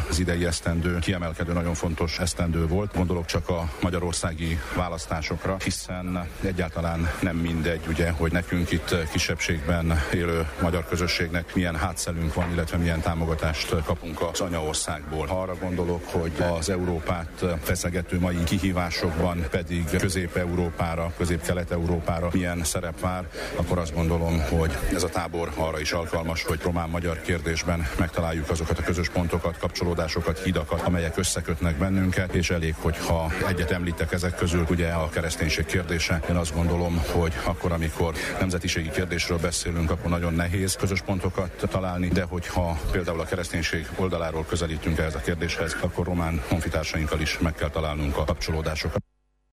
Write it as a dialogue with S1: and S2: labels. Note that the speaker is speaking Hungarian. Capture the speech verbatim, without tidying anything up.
S1: az idei esztendő kiemelkedő, nagyon fontos esztendő volt. Gondolok csak a magyarországi választásokra, hiszen egyáltalán nem mindegy, ugye, hogy nekünk itt kisebbségben élő magyar közösségnek milyen hátszelünk van, illetve milyen támogatást kapunk az anyaországból. Ha arra gondolok, hogy az Európát feszegető mai kihívásokban pedig Közép-Európára, Közép-Kelet-Európára milyen szerep vár, akkor azt gondolom, hogy ez a tábor arra is alkalmas, hogy román-magyar kérdésben megtaláljuk azokat a közös pontokat, kapcsolódásokat, hidakat, amelyek összekötnek bennünket, és elég, hogyha egyet említek ezek közül, ugye a kereszténység kérdése. Én azt gondolom, hogy akkor, amikor nemzetiségi kérdésről beszélünk, akkor nagyon nehéz közös pontokat találni, de hogyha például a kereszténység oldaláról közelítünk ehhez a kérdéshez, akkor román honfitársainkkal is meg kell találnunk a kapcsolódásokat.